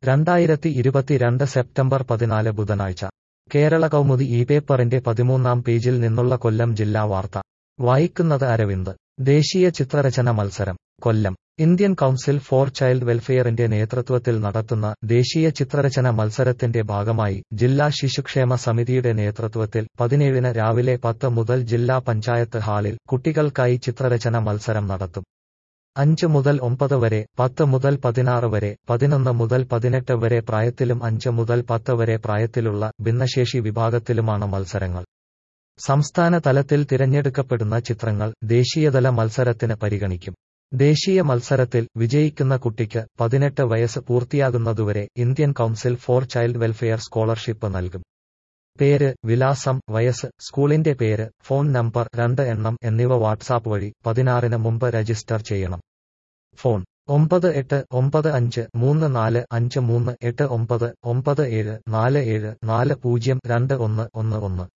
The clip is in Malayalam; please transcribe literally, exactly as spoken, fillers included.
രണ്ടായിരത്തി ഇരുപത്തിരണ്ട് സെപ്റ്റംബർ പതിനാല് ബുധനാഴ്ച കേരള കൗമുദി ഈ പേപ്പറിന്റെ പതിമൂന്നാം പേജിൽ നിന്നുള്ള കൊല്ലം ജില്ലാ വാർത്ത വായിക്കുന്നത് അരവിന്ദ്. ദേശീയ ചിത്രരചന മത്സരം Kollam. Indian council for child വെൽഫെയറിന്റെ നേതൃത്വത്തിൽ നടത്തുന്ന ദേശീയ ചിത്രരചന മത്സരത്തിന്റെ ഭാഗമായി ജില്ലാ ശിശുക്ഷേമ സമിതിയുടെ നേതൃത്വത്തിൽ പതിനേഴിന് രാവിലെ പത്ത് മുതൽ ജില്ലാ പഞ്ചായത്ത് ഹാളിൽ കുട്ടികൾക്കായി ചിത്രരചന മത്സരം നടത്തും. അഞ്ച് മുതൽ ഒമ്പത് വരെ, പത്ത് മുതൽ പതിനാറ് വരെ, പതിനൊന്ന് മുതൽ പതിനെട്ട് വരെ പ്രായത്തിലും അഞ്ച് മുതൽ പത്ത് വരെ പ്രായത്തിലുള്ള ഭിന്നശേഷി വിഭാഗത്തിലുമാണ് മത്സരങ്ങൾ. സംസ്ഥാന തലത്തിൽ തിരഞ്ഞെടുക്കപ്പെടുന്ന ചിത്രങ്ങൾ ദേശീയതല മത്സരത്തിന് പരിഗണിക്കും. ദേശീയ മത്സരത്തിൽ വിജയിക്കുന്ന കുട്ടിക്ക് പതിനെട്ട് വയസ്സ് പൂർത്തിയാകുന്നതുവരെ Indian council for child welfare scholarship നൽകും. പേര്, വിലാസം, വയസ്സ്, സ്കൂളിന്റെ പേര്, ഫോൺ നമ്പർ രണ്ട് എണ്ണം എന്നിവ വാട്സാപ്പ് വഴി പതിനാറിന് മുമ്പ് രജിസ്റ്റർ ചെയ്യണം. ഫോൺ ഒമ്പത് എട്ട് ഒമ്പത് അഞ്ച് മൂന്ന് നാല് അഞ്ച് മൂന്ന് എട്ട് ഒമ്പത് ഒമ്പത് ഏഴ് നാല് ഏഴ് നാല് പൂജ്യം രണ്ട് ഒന്ന് ഒന്ന് ഒന്ന്.